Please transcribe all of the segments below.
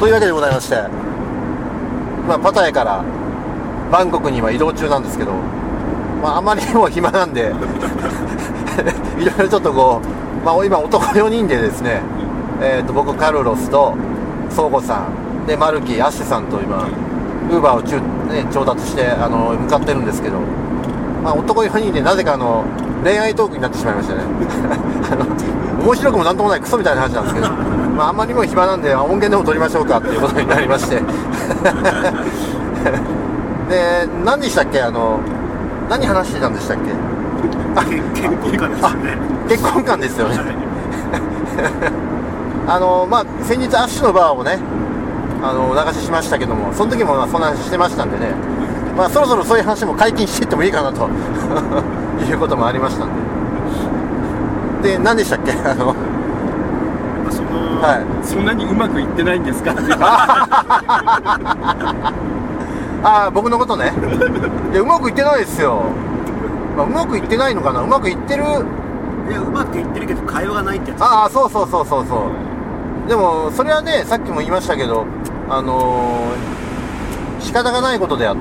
というわけでございまして、パタヤからバンコクに今移動中なんですけど、あまりにも暇なんでいろいろちょっとこう、今男4人でですね、僕カルロスとソーゴさんでマルキー、アッシュさんと今ウーバーを調達して向かってるんですけど、男4人でなぜか恋愛トークになってしまいましたね面白くもなんともないクソみたいな話なんですけど、あんまりにも暇なんで音源でも撮りましょうかっていうことになりましてで、何でしたっけ、何話してたんでしたっけ結婚観ですね。 結婚観ですよね先日アッシュのバーをねお流ししましたけども、その時もそんな話してましたんでね、そろそろそういう話も解禁していってもいいかなということもありましたんで、何でしたっけ、 そんなにうまくいってないんですか僕のことねいや、うまくいってないですよ。うまくいってないのかな、うまくいってる。 いや、うまくいってるけど会話がないってやつ。 そうでもそれはね、さっきも言いましたけど、仕方がないことであって、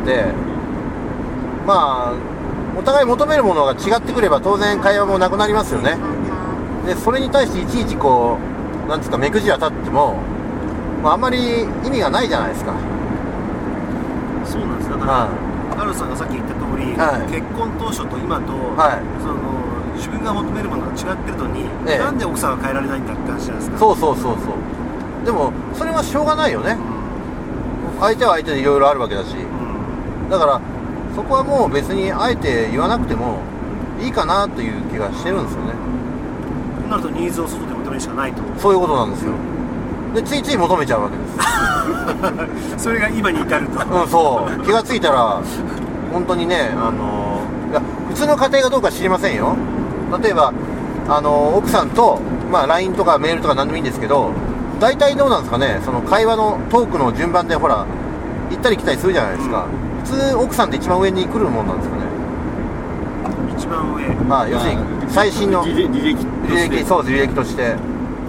お互い求めるものが違ってくれば当然会話もなくなりますよね。でそれに対していちいちこうなんですか、目くじら立っても、あんまり意味がないじゃないですか。 そうなんです。だから、カルロスさんがさっき言った通り、結婚当初と今と、自分が求めるものが違ってるのに、なんで奥さんが変えられないんだって話じゃないですか。そうでもそれはしょうがないよね、相手は相手でいろいろあるわけだし、だからそこはもう別にあえて言わなくてもいいかなという気がしてるんですよね。 となるとニーズを外で求めるしかないと。 そういうことなんですよ。でついつい求めちゃうわけですそれが今に至ると。 そう気がついたら本当にね、いや普通の家庭がどうか知りませんよ。例えば奥さんと、LINE とかメールとか何でもいいんですけど、大体どうなんですかね、その会話のトークの順番でほら行ったり来たりするじゃないですか、普通奥さんって一番上に来るもんなんですかね。 一番上、 要するに最新の履歴そうです、履歴として。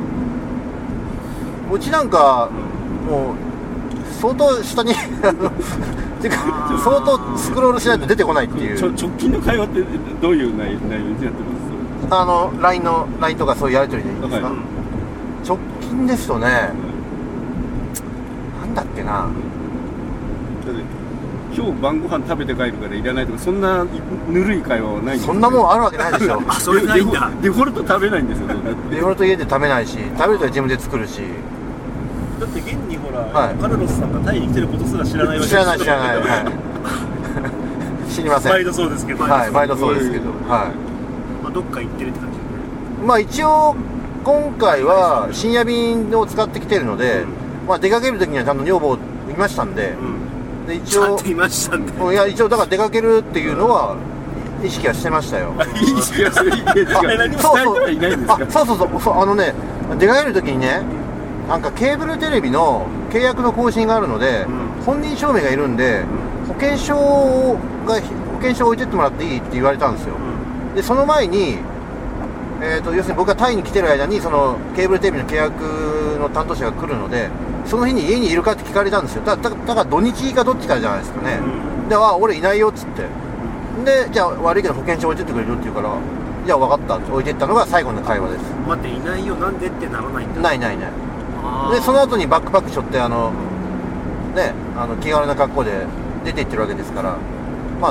うちなんかもう相当下にてか相当スクロールしないと出てこないっていう。 直近の会話ってどういう内容になってるんですか。 LINE とかそういうやり取りでいいんですか、直近ですとね、なんだっけな、 今日晩ご飯食べて帰るからいらないとか、そんなぬるい会話はないんですか。 そんなもんあるわけないでしょそれないんだ。 デフォルト食べないんですよデフォルト家で食べないし、食べると自分で作るし。 だって現にほら、カルロスさんがタイに来てることすら知らないわけです。 知らない知りません。 毎度そうですけど。 毎度そうですけど、 どっか行ってるって感じ。 一応今回は深夜便を使ってきてるので、出かける時にはちゃんと女房いましたんで、で一応いましたんで、 いや一応だから出かけるっていうのは意識はしてましたよ。 意識はする。何も伝えてはいないんですか。 そう出かける時にね、なんかケーブルテレビの契約の更新があるので、本人証明がいるんで、保険証を置いてってもらっていいって言われたんですよ。でその前に、要するに僕がタイに来てる間にそのケーブルテレビの契約の担当者が来るので、その日に家にいるかって聞かれたんですよ。だから土日かどっちかじゃないですかね、で俺いないよっつって、でじゃあ悪いけど保険証置いてってくれるって言うから、じゃあ分かったって置いてったのが最後の会話です。 待って、いないよなんでってならないんだ。 ないでその後にバックパック背負って気軽な格好で出て行ってるわけですから、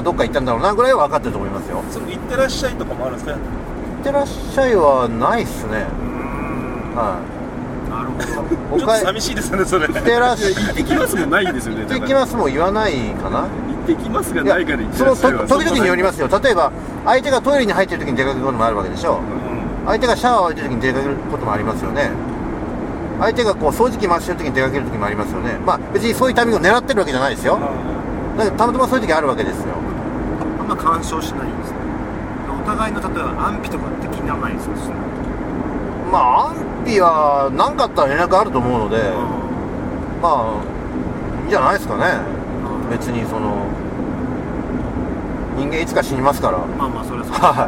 どっか行ったんだろうなぐらいは分かってると思いますよ。 その行ってらっしゃいとかもあるんですか。 行ってらっしゃいはないっすね。 なるほど。 ちょっと寂しいですねそれ。行ってきますもないんですよね。 行ってきますも言わないかな。 行ってきますがないから行ってらっしゃいは時々によりますよ。例えば相手がトイレに入ってる時に出かけることもあるわけでしょ、相手がシャワーを浴びてる時に出かけることもありますよね。相手がこう掃除機回してる時に出かける時もありますよね。別にそういうタイミングを狙ってるわけじゃないですよ。だからたまたまそういう時あるわけですよ。 あんま干渉しないんですね。お互いの例えば安否とかって気にならないんですよ。 安否は何かあったら連絡あると思うので、いいんじゃないですかね。別にその人間いつか死にますから。 それは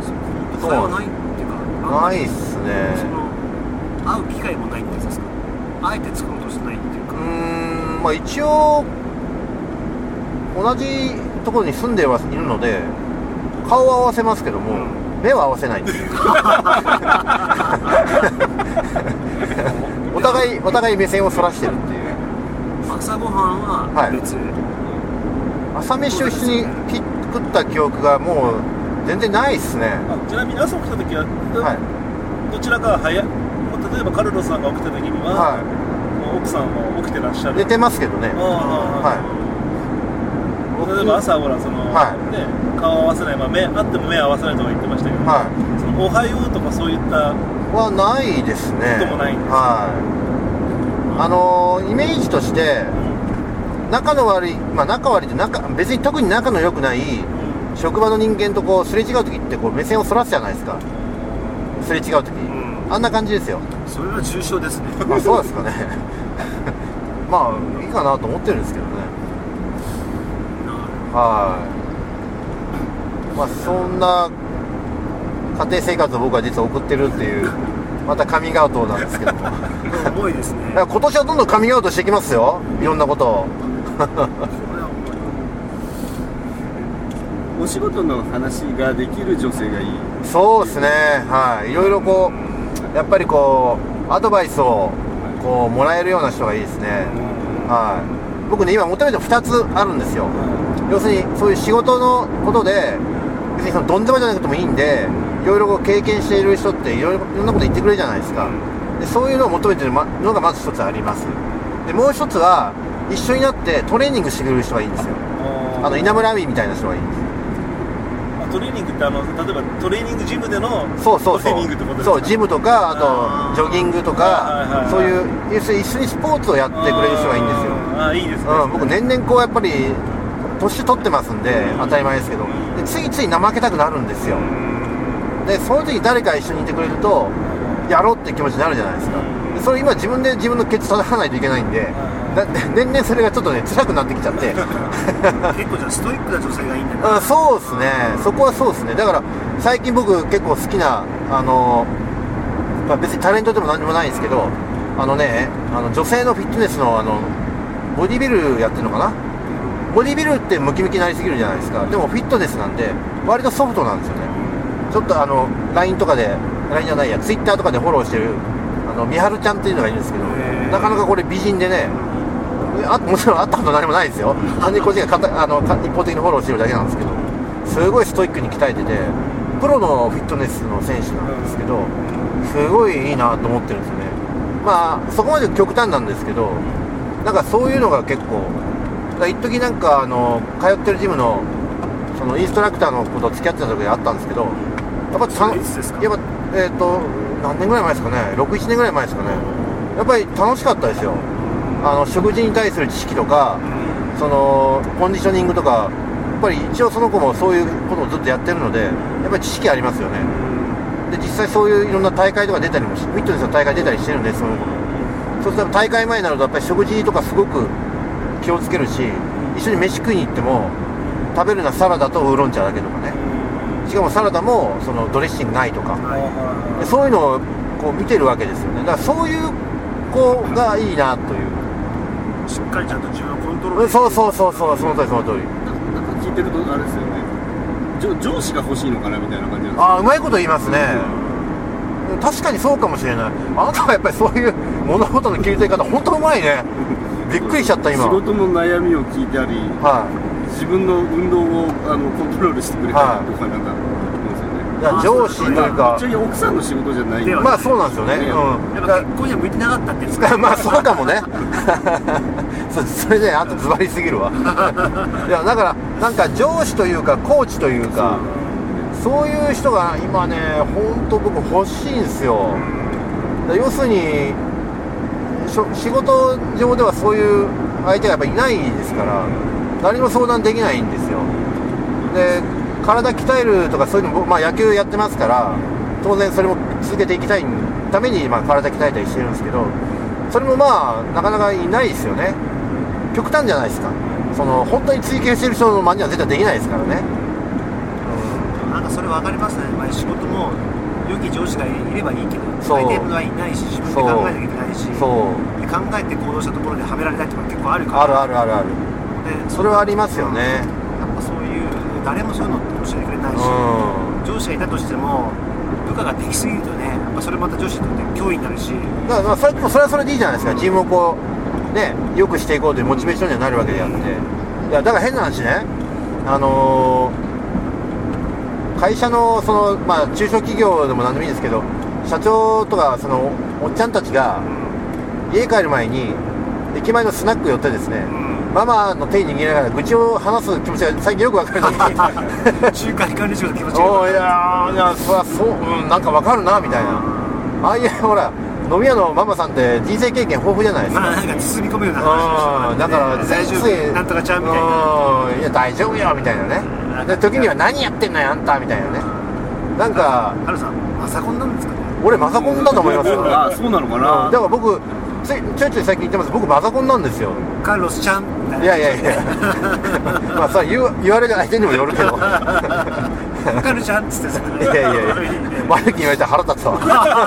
そう。会話ないっていうか。 ないっすね。 会う機会もないんですか。 あえて作ろうとしてないっていうか。 まあ一応同じところに住んではいるので顔は合わせますけども、目は合わせないんですよお互い目線をそらしてるっていう。 朝ごはんは別、 朝飯を一緒に食った記憶がもう全然ないっすね。 ちなみに朝起きた時は、どちらかは早い、例えばカルロスさんが起きた時には、もう奥さんも起きてらっしゃる。 寝てますけどね。 例えば朝ほらその、ね、顔合わせない、目あっても目合わせないとか言ってましたけど、そのおはようとかそういったはないですね。 こともないんです。 イメージとして仲の悪い、仲悪いって別に特に仲の良くない職場の人間とこうすれ違う時ってこう目線をそらすじゃないですか。すれ違う時、あんな感じですよ。 それは重症ですね。 そうですかねまあいいかなと思ってるんですけどね。そんな家庭生活を僕は実は送ってるっていうまたカミングアウトなんですけども重いですね。 今年はどんどんカミングアウトしていきますよ、いろんなことをお仕事の話ができる女性がいい。 そうですね、いろいろこうやっぱりこうアドバイスをこうもらえるような人がいいですね。僕ね今求めて2つあるんですよ。要するにそういう仕事のことで別にそのどんでもじゃなくてもいいんで、いろいろこう経験している人っていろんなこと言ってくれるじゃないですか。でそういうのを求めてるのがまず一つあります。でもう一つは一緒になってトレーニングしてくれる人がいいんですよ。稲村亜美みたいな人がいいんです。 トレーニングって例えばトレーニングジムでのトレーニングってことですか？ そうジムとかあとジョギングとかそういう要するに一緒にスポーツをやってくれる人がいいんですよ。 いいですね。 僕年々こうやっぱり年取ってますんで当たり前ですけど、でついつい怠けたくなるんですよ。でその時誰か一緒にいてくれるとやろうって気持ちになるじゃないですか。でそれ今自分で自分のケツ叩かないといけないんで、年々それがちょっとね辛くなってきちゃって結構じゃあストイックな女性がいいんだね。 そうですね、そこはそうですね。だから最近僕結構好きな別にタレントでも何でもないんですけど女性のフィットネスのボディビルやってるのかな。ボディビルってムキムキになりすぎるじゃないですか。でもフィットネスなんで割とソフトなんですよね。ちょっとLINE とかで LINE じゃないや Twitter とかでフォローしてるみはるちゃんっていうのがいるんですけど、なかなかこれ美人でね、もちろん会ったこと何もないですよ。単に個人が一方的にフォローしてるだけなんですけど、すごいストイックに鍛えててプロのフィットネスの選手なんですけど、すごいいいなと思ってるんですよね。そこまで極端なんですけど、なんかそういうのが結構一時なんか通ってるジムのそのインストラクターの子と付き合ってた時があったんですけど、やっぱ何年ぐらい前ですかね、6、7年ぐらい前ですかね。やっぱり楽しかったですよ。食事に対する知識とかそのコンディショニングとか、やっぱり一応その子もそういうことをずっとやってるのでやっぱり知識ありますよね。で実際そういういろんな大会とか出たりもフィットネスの大会出たりしてるんで、そういう子もそうすると大会前になるとやっぱり食事とかすごく気をつけるし、一緒に飯食いに行っても食べるのはサラダとウーロン茶だけとかね、しかもサラダもそのドレッシングないとか、そういうのをこう見てるわけですよね。だからそういう子がいいなという、 しっかりちゃんと自分をコントロール。 そうその通り。なんか聞いてるとあれですよね、上司が欲しいのかなみたいな感じなんですか。うまいこと言いますね。確かにそうかもしれない。あなたはやっぱりそういう物事の切り取り方本当うまいね。びっくりしちゃった今。 仕事の悩みを聞いたり、自分の運動をコントロールしてくれたりとかなんか上司というか、 ぶっちゃけ奥さんの仕事じゃない。 そうなんですよね。 やっぱ結婚には向いてなかったってですか。 そうかもねそれね、あとズバリすぎるわいやだからなんか上司というかコーチというか、そういう人が今ね本当僕欲しいんですよ。要するに仕事上ではそういう相手がやっぱいないですから、誰も相談できないんですよ。で体鍛えるとかそういうのも、野球やってますから当然それも続けていきたいために、体鍛えたりしてるんですけど、それもなかなかいないですよね。極端じゃないですか。その本当に追求してる人の真似は絶対できないですからね。 なんかそれ分かりますね。仕事も良き上司がいればいいけど相手がいないし自分で考えなきゃいけないしで考えて行動したところではめられないとか結構あるから。 あるでそれはありますよね。 やっぱそういう誰もそういうのって教えてくれないし、上司がいたとしても部下ができすぎるとね、やっぱそれまた上司にとって脅威になるし、 だからそれはそれでいいじゃないですか。チームをこうね良くしていこうというモチベーションにはなるわけであって、いやだから変な話ね、会社の中小企業でも何でもいいですけど、社長とかそのおっちゃんたちが家帰る前に駅前のスナック寄ってですね、ママの手に握りながら愚痴を話す気持ちが最近よくわかるのに中華管理職の気持ちがいやそりゃそう、なんかわかるなみたいな。ああいうほら飲み屋のママさんって人生経験豊富じゃないですか。 なんか包み込むような話をしてだから大丈夫なんとかちゃうみたいな、 いや大丈夫よみたいなね。で時には何やってんのよあんたみたいなね。なんかハルさんマザコンなんですかね。 俺マザコンだと思いますよ。 あ、そうなのかな。 だから僕ちょいちょい最近言ってます。僕マザコンなんですよ。 カルロスちゃん。 いやまあさ言われる相手にもよるけどカルちゃんっつってさ、 いやマイクに言われたら腹立つわ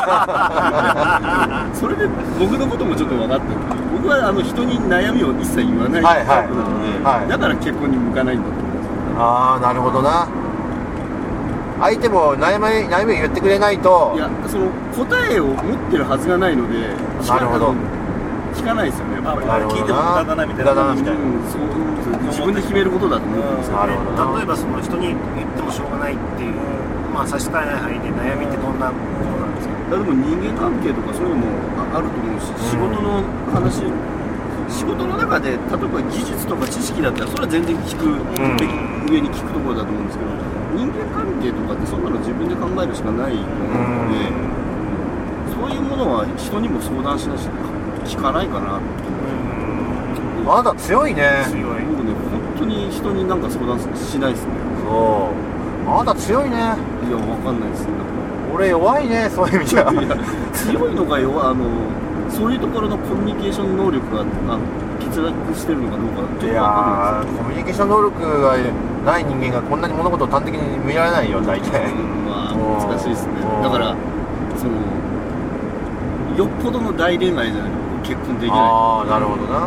それで僕のこともちょっと分かってる。僕は人に悩みを一切言わないタイプなので、だから結婚に向かないんだと思います。 ああなるほどな。相手も悩みを言ってくれないと、 いやその答えを持ってるはずがないので、 なるほど聞かないですよね。やっぱり聞いても無駄だなみたいな、 そう自分で決めることだと思うんですよね。 例えばその人に言ってもしょうがないっていう、差し支えない範囲で悩みってどんなことなんですか。 でも人間関係とかそういうのもあると思うし、仕事の話、仕事の中で例えば技術とか知識だったらそれは全然聞くべき、上に聞くところだと思うんですけど、人間関係とかってそんなの自分で考えるしかないと思うので、そういうものは人にも相談しないし聞かないかなと思う。 あなた強いね。 僕ね本当に人になんか相談しないですね。 そうあなた強いね。 いやわかんないですね。 俺弱いね、そういう意味じゃ強いのかそういうところのコミュニケーション能力が欠落してるのかどうかちょっと分かんないです。いやコミュニケーション能力がない人間がこんなに物事を端的に見られないよ大体。 難しいですね。だからそのよっぽどの大恋愛じゃないと結婚できない。 ああなるほどな。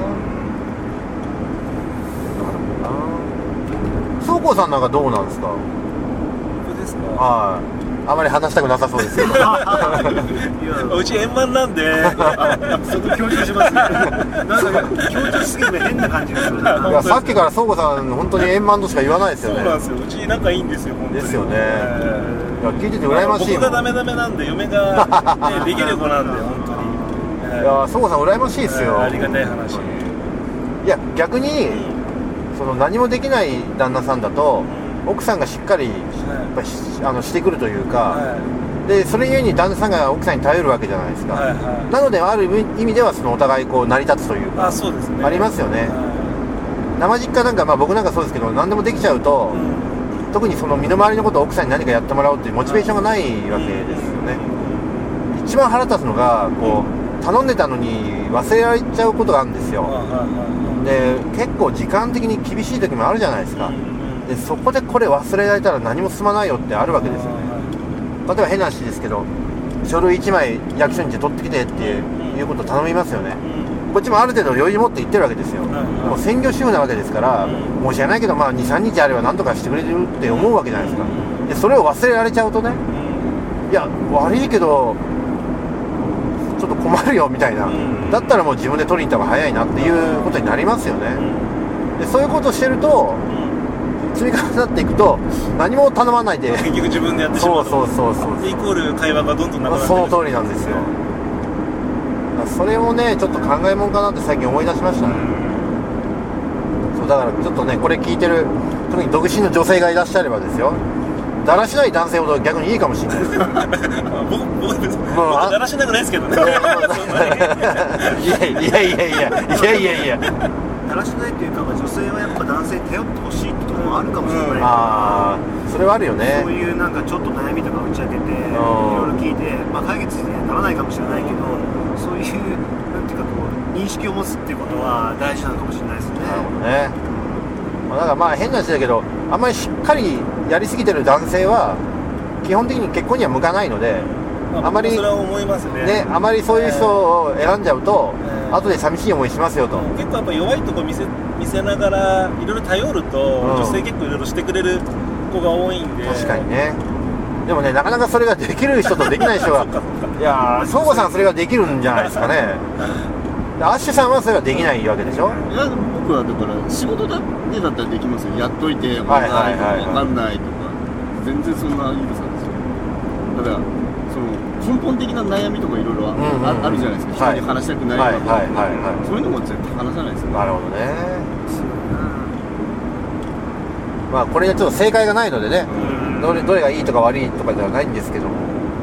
宗光さんなんかどうなんですか。 僕ですか。 はい。あまり話したくなさそうですけどうち円満なんでそこ強調しますね。なんか強調しすぎて変な感じですよね。いやさっきから宗子さん本当に円満としか言わないですよね。 そうなんですよ。うち仲いいんですよ本当に。 ですよね。いや聞いてて羨ましいもん。 僕がダメなんで嫁が、ね、できる子なんで本当に。 いや宗子さん羨ましいですよ。 ありがたい話。 いや逆にその何もできない旦那さんだと奥さんがしっかりやっぱりしてくるというか、でそれゆえに旦那さんが奥さんに頼るわけじゃないですか、なのである意味ではそのお互いこう成り立つというか、 そうですね、 ありますよね、生実家なんか、僕なんかそうですけど何でもできちゃうと、特にその身の回りのことを奥さんに何かやってもらおうっていうモチベーションがないわけですよね。一番腹立つのがこう頼んでたのに忘れられちゃうことがあるんですよ。で結構時間的に厳しい時もあるじゃないですか。でそこでこれ忘れられたら何も進まないよってあるわけですよね。例えば変な話ですけど書類1枚役所に取ってきてっていうことを頼みますよね。こっちもある程度余裕持って言ってるわけですよ。もう専業主婦なわけですから申し訳ないけど2、3日あれば何とかしてくれるって思うわけじゃないですか。でそれを忘れられちゃうとね、いや悪いけどちょっと困るよみたいな、だったらもう自分で取りに行った方が早いなっていうことになりますよね。でそういうことをしてると積み重なっていくと何も頼まないで結局自分でやってしまう。 そうイコール会話がどんどんなくなってる。 その通りなんですよ。それをねちょっと考えもんかなって最近思い出しましたね。そうだからちょっとねこれ聞いてる特に独身の女性がいらっしゃればですよ、だらしない男性ほど逆にいいかもしれないです僕だらしなくないですけどねいやだらしないというか、女性はやっぱ男性に頼ってほしいってところもあるかもしれないけど、 それはあるよね。 そういうなんかちょっと悩みとか打ち明けていろいろ聞いて、解決にはならないかもしれないけど、そういうなんていうかこう認識を持つっていうことは大事なのかもしれないですね。 なるほどね。だから変な話だけどあんまりしっかりやりすぎてる男性は基本的に結婚には向かないので、あまりそれは思いますね。 あまりそういう人を選んじゃうと、後で寂しい思いしますよと。 結構やっぱ弱いとこ見せながらいろいろ頼ると、女性結構いろいろしてくれる子が多いんで。 確かにね。でもね、なかなかそれができる人とできない人がいやー、相互さんそれができるんじゃないですかね。アッシュさんはそれはできないわけでしょ。 いや、僕はだから仕事だけだったらできますよ。やっといて分かんないとか、全然そんな許さんですよ。ただその根本的な悩みとかいろいろあるじゃないですか。人に話したくないとか、そういうのも絶対話さないですよ。 なるほどね。まあこれはちょっと正解がないのでね、どれがいいとか悪いとかではないんですけども、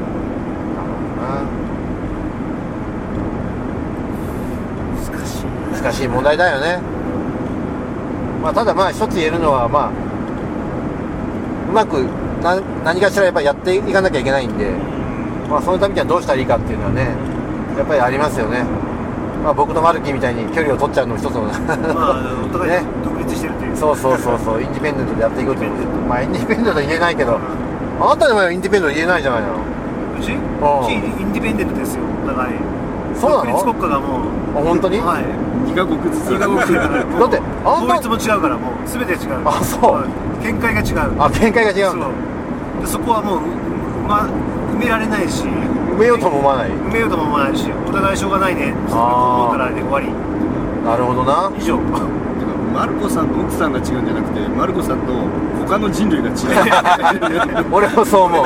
難しい問題だよね。まあただまあ一つ言えるのは、まあうまく何かしらやっぱりやっていかなきゃいけないんで、まあそのためにはどうしたらいいかっていうのはね、やっぱりありますよね。まあ僕とマルキーみたいに距離を取っちゃうのも一つのまあお互い独立してるという、 そうインディペンデントでやっていくという。まあインディペンデントは言えないけど、あなたでもインディペンデント言えないじゃないの。 うちインディペンデントですよ、お互い。 そうなの？ 独立国家がもう本当に？ はい。 2カ国ずつ。 だって法律も違うから、もう全て違う。 あ、そう。 見解が違う。 あ、見解が違うんだ。 そこはもう埋められないし、 埋めようとも思わない。 埋めようとも思わないし、お互いしょうがないね。そう思ったらで終わり。 なるほどな。 以上。 マルコさんと奥さんが違うんじゃなくて、マルコさんと他の人類が違う。 俺もそう思う。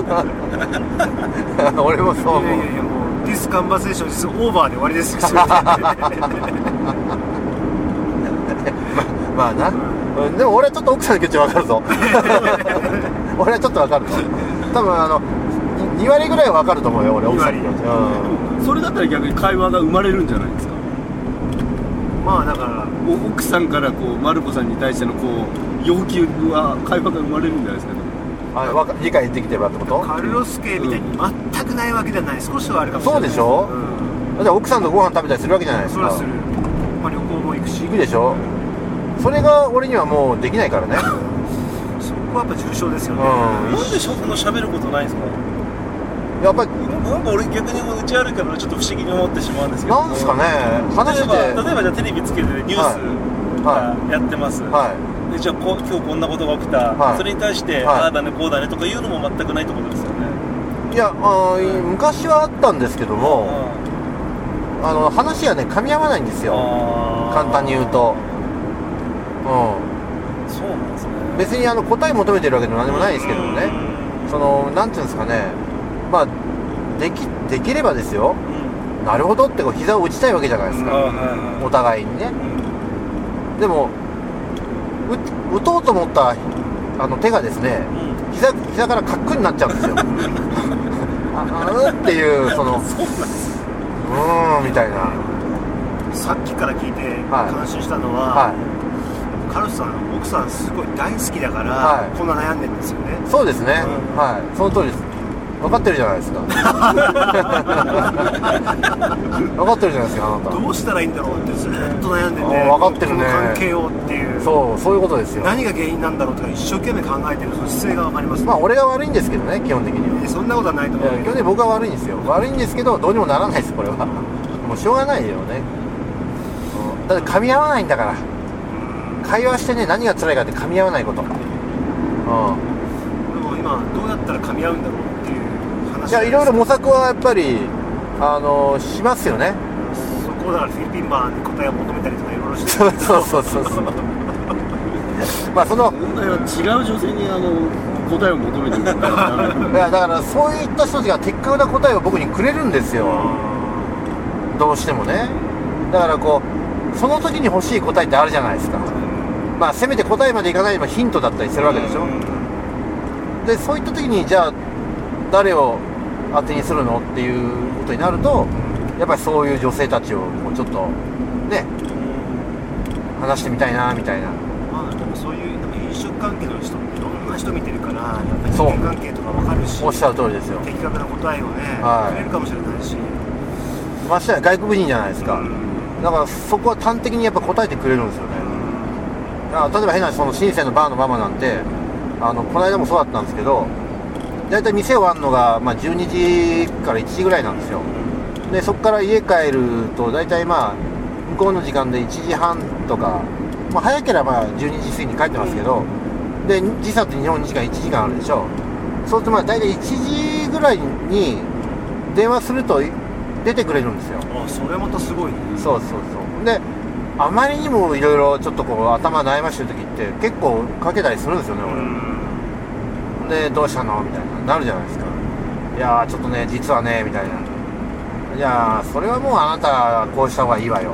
俺もそう思う。 いやもうディスカンバセーション実オーバーで終わりですよ。 まあな。でも俺はちょっと奥さんの気持ち分かるぞ。俺はちょっと分かるぞ。多分2割ぐらいは分かると思うよ、俺奥さんの気持ち。 それだったら逆に会話が生まれるんじゃないですか。 まあだから奥さんからこうマルコさんに対してのこう要求は会話が生まれるんじゃないですかね。 理解できてればってこと？ カルロス系みたいに全くないわけではない。少しはあるかもしれない。 そうでしょ。じゃあ奥さんとご飯食べたりするわけじゃないですか。 それはする。まあ旅行も行くし。 行くでしょ。それが俺にはもうできないからね。 そこはやっぱ重症ですよね。 なんでそんな喋ることないんですか？ やっぱりなんか俺逆にうちあるからちょっと不思議に思ってしまうんですけど、 なんですかね、話して例えばじゃあテレビつけてニュースがやってます、でじゃあ今日こんなことが起きた、それに対して、ああだねこうだねとか言うのも全くないってことですよね。 いや昔はあったんですけども、話がね噛み合わないんですよ、簡単に言うと。 そうなんですね。 別に答え求めてるわけでも何でもないですけどもね、なんていうんですかね、まあできればですよ、なるほどってこう膝を打ちたいわけじゃないですか、お互いにね。でも打とうと思った手がですね、膝からカックになっちゃうんですよ。っていうみたいな。 さっきから聞いて感心したのは、カルロスさん奥さんすごい大好きだから、こんな悩んでるんですよね。 そうですね、その通りです。分かってるじゃないですか。分かってるじゃないですか、あなた。 どうしたらいいんだろうってずっと悩んでて、 分かってるね、 この関係をっていう、 そういうことですよ。何が原因なんだろうとか一生懸命考えてるその姿勢が分かりますね。 まあ俺が悪いんですけどね、基本的には。 そんなことはないと思う。 基本的に僕は悪いんですよ。悪いんですけどどうにもならないです、これは。もうしょうがないよね。だって噛み合わないんだから。会話してね、何が辛いかって噛み合わないこと。でも今どうやったら噛み合うんだろうっていう話。 いや、いろいろ模索はやっぱりしますよね。 そこだからフィリピン版に答えを求めたりとかいろいろしてそうまあその問題は違う女性に答えを求めてるんだからいやだからそういった人たちが的確な答えを僕にくれるんですよ、どうしてもね。だからその時に欲しい答えってあるじゃないですか。まあせめて答えまでいかないのヒントだったりするわけでしょ。でそういった時にじゃあ誰を当てにするのっていうことになると、やっぱりそういう女性たちをちょっとね話してみたいなみたいな。 まあでもそういう飲食関係の人っていろんな人見てるから、やっぱり人間関係とか分かるし、 おっしゃる通りですよ。 的確な答えをね、くれるかもしれないし、 ましてや外国人じゃないですか、だからそこは端的にやっぱ答えてくれるんですよね。例えば変なその深センのバーのママなんてこの間もそうだったんですけど、 大体店終わるのが、12時から1時ぐらいなんですよ。でそこから家帰ると大体向こうの時間で1時半とか、早ければ12時過ぎに帰ってますけど、で時差って日本2時間1時間あるでしょ。そうすると大体1時ぐらいに電話すると出てくれるんですよ。 それまたすごいね。 そうであまりにもいろいろちょっと頭悩ましてる時って結構かけたりするんですよね、俺。でどうしたのみたいななるじゃないですか。いやーちょっとね実はねみたいな。いやーそれはもうあなたこうした方がいいわよって、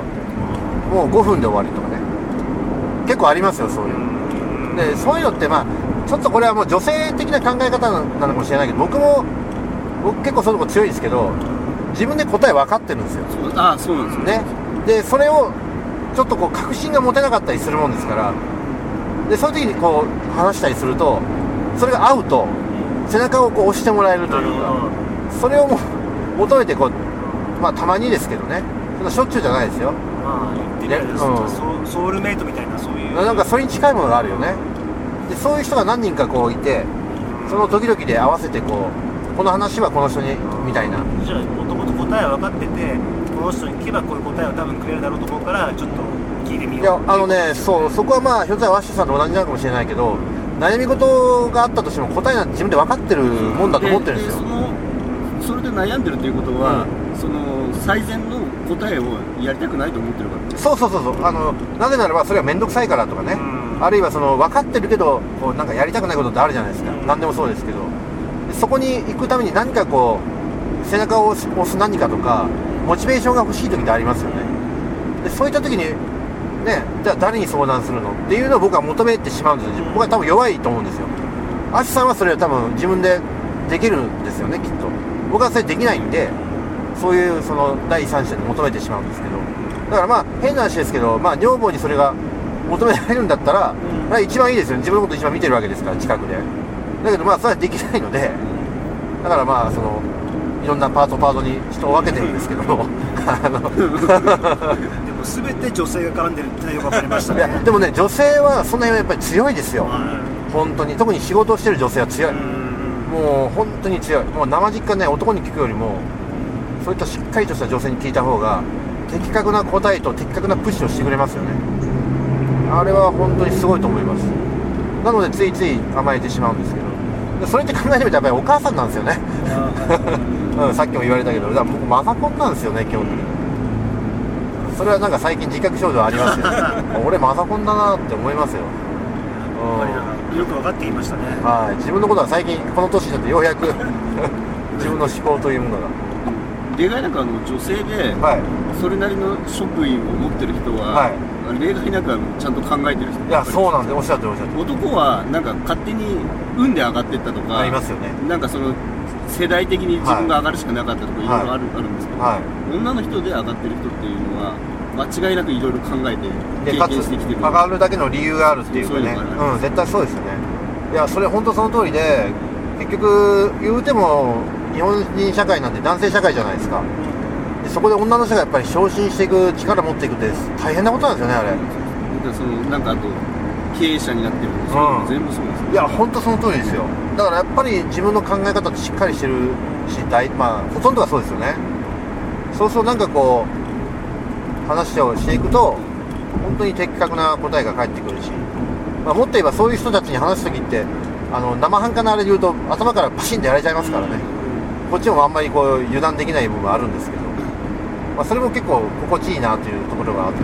もう5分で終わりとかね、結構ありますよそういうので。そういうのってちょっとこれはもう女性的な考え方なのかもしれないけど、僕結構そういうとこ強いですけど、自分で答え分かってるんですよ。 そうなんですよね。でそれをちょっと確信が持てなかったりするもんですから、でそういう時に話したりすると、それが合うと背中を押してもらえるというか、それを求めてたまにですけどね、そんなしょっちゅうじゃないですよ。 ソウルメイトみたいな、そういうなんかそれに近いものがあるよね。でそういう人が何人かいて、その時々で合わせてこの話はこの人にみたいな。 じゃあもともと答えは分かってて、この人に聞けばこういう答えを多分くれるだろうと思うから、ちょっと聞いてみよう。 いやそこはひょっとしたらワッシュさんと同じなのかもしれないけど、悩み事があったとしても答えなんて自分で分かってるもんだと思ってるんですよ。 それで悩んでるということは、その最善の答えをやりたくないと思ってるから。 そうなぜならばそれは面倒くさいからとかね、あるいは分かってるけどなんかやりたくないことってあるじゃないですか。何でもそうですけど、そこに行くために何か背中を押す何かとかモチベーションが欲しい時ってありますよね。でそういった時にね、じゃあ誰に相談するのっていうのを僕は求めてしまうんですよ。僕は多分弱いと思うんですよ。アシさんはそれは多分自分でできるんですよね、きっと。僕はそれできないんで、そういう第三者に求めてしまうんですけど、だから変な話ですけど、女房にそれが求められるんだったら、一番いいですよね。自分のこと一番見てるわけですから、近くで。だけどそれはできないので、だからいろんなパートに人を分けてるんですけどもでも全て女性が絡んでるってのはよく分かりましたね。 いやでもね、女性はその辺はやっぱり強いですよ、本当に。特に仕事をしてる女性は強い。もう本当に強い。もう生実家ね、男に聞くよりもそういったしっかりとした女性に聞いた方が的確な答えと的確なプッシュをしてくれますよね。あれは本当にすごいと思います。なのでついつい甘えてしまうんですけど、それって考えてみたらやっぱりお母さんなんですよねさっきも言われたけど、だから僕マザコンなんですよね、基本的に。それはなんか最近自覚症状ありますよ俺マザコンだなって思いますよ。 よく分かっていましたね。 はい、自分のことは最近この年になってようやく自分の思考というものが。 例外なく女性でそれなりの職位を持ってる人は、例外なくちゃんと考えてる人。 いやそうなんで、おっしゃってる。 男はなんか勝手に運で上がってったとかありますよね。 なんか世代的に自分が上がるしかなかったとかいろいろあるんですけど、女の人で上がってる人っていうのは間違いなくいろいろ考えて経験してきてる。 上がるだけの理由があるっていうかね。絶対そうですよね。いやそれ本当その通りで、結局言うても日本人社会なんて男性社会じゃないですか。でそこで女の人がやっぱり昇進していく力を持っていくって大変なことなんですよね、あれ。 なんかあと経営者になってるの全部そうですね。 いや本当その通りですよ。だからやっぱり自分の考え方ってしっかりしてるし、ほとんどがそうですよね。そうそう、なんか話をしていくと本当に的確な答えが返ってくるし、もっと言えばそういう人たちに話す時って生半可なあれで言うと頭からパシンでやられちゃいますからね。こっちもあんまり油断できない部分はあるんですけど、それも結構心地いいなというところがあって、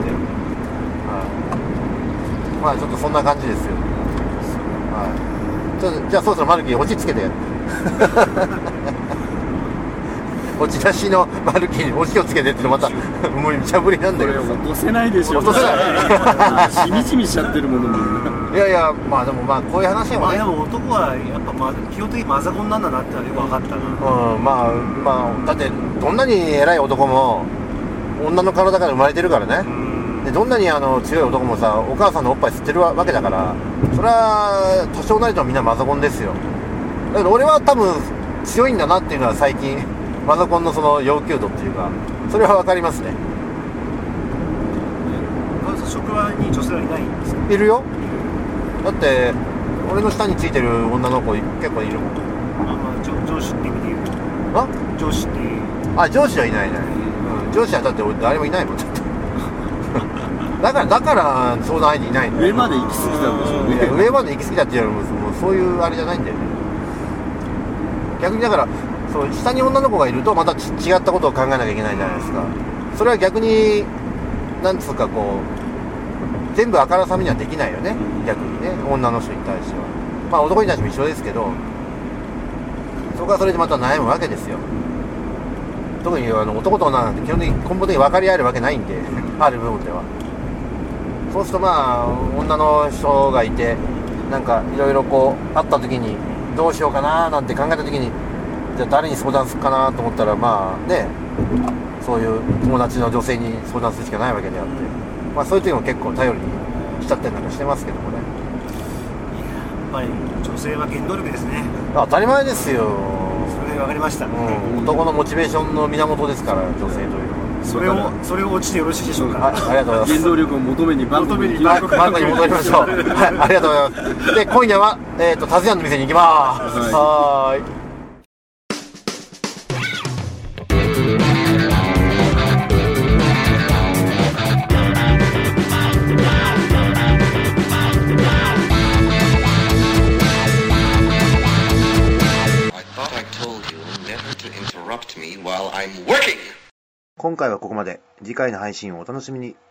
ちょっとそんな感じですよ。じゃあそろそろマルキー落ち着けて落ち出しのマルキーに落ちをつけてってのまた無理なんだけどさ。 落とせないでしょ。 落とせないしみじみしちゃってるものもいやいや、でもこういう話もね。 でも男はやっぱ基本的にマザコンなんだなってのはよく分かったな。 だってどんなに偉い男も女の体から生まれてるからね。でどんなに強い男もさ、お母さんのおっぱい吸ってるわけだから、それは多少なりともみんなマザコンですよ。だけど俺は多分強いんだなっていうのは最近マザコンのその要求度っていうか、それは分かりますね。 職場に女性はいないんですか？ いるよ。だって俺の下についてる女の子結構いるもん。 上司って上司はいないね、上司はだって誰もいないもんだってだから相談相手いないの。 上まで行き過ぎたんでしょうね。 上まで行き過ぎたっていうのもそういうあれじゃないんだよね。逆にだからそう下に女の子がいるとまた違ったことを考えなきゃいけないじゃないですか。それは逆になんつうかこう全部あからさまにはできないよね、逆にね、女の人に対しては。まあ男に対しても一緒ですけど、そこはそれでまた悩むわけですよ。特に男と女なんて基本的に根本的に分かり合えるわけないんである部分では。そうするとまあ女の人がいてなんかいろいろこう会った時にどうしようかななんて考えた時に、じゃあ誰に相談するかなと思ったら、まあね、そういう友達の女性に相談するしかないわけであって、まあそういう時も結構頼りにしちゃったりなんかしてますけどもね。 やっぱり女性は原動力ですね。 当たり前ですよ。 それで分かりました、 男のモチベーションの源ですから女性というのは。 それを落ちてよろしいでしょうか。 ありがとうございます。 原動力を求めにバンコクに戻りましょう。はい、ありがとうございます。で、今夜はタズヤンの店に行きます。はい。今回はここまで。次回の配信をお楽しみに。